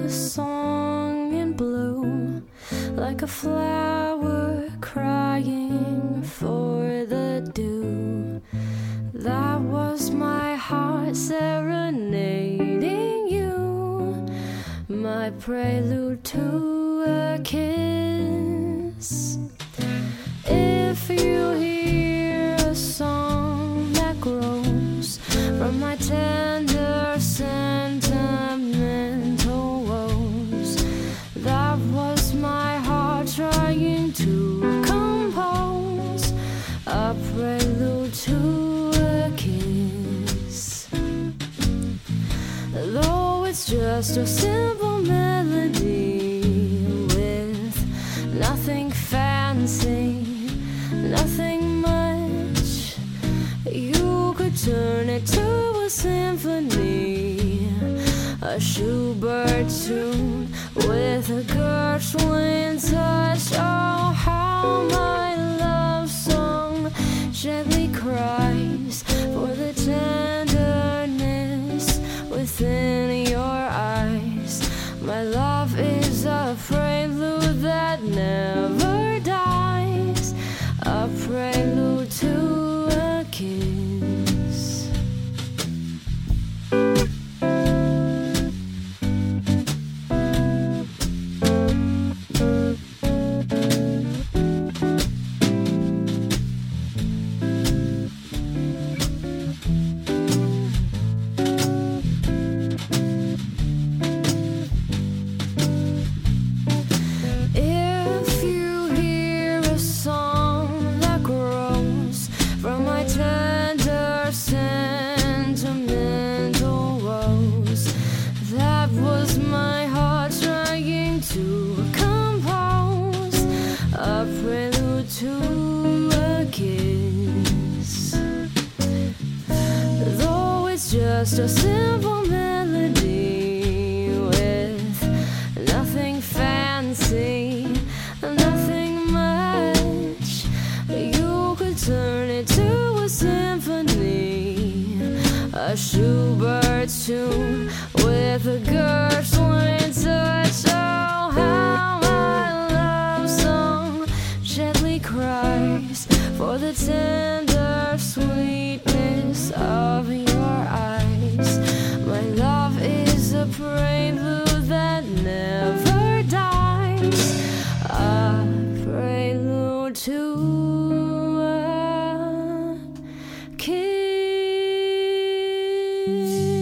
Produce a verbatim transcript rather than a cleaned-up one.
a song in blue, like a flower crying for the dew. That was my heart serenading you, my prelude to a kiss. If you hear a song that grows from my tender sentimental woes, that was my heart trying to compose a prelude to a kiss. Though it's just a simple melody with nothing fancy, nothing much, you could turn it to a symphony, a Schubert tune with a Gershwin touch. Oh, how my love song gently cries for the tenderness within your eyes. My love is a prelude that never dies, a prelude to a kiss. To a kiss. Though it's just a simple melody with nothing fancy, nothing much, you could turn it to a symphony, a Schubert tune with a Gershwin touch. Oh, how my love song gently cries for the tender sweetness of your eyes. My love is a prelude that never dies, a prelude to a kiss.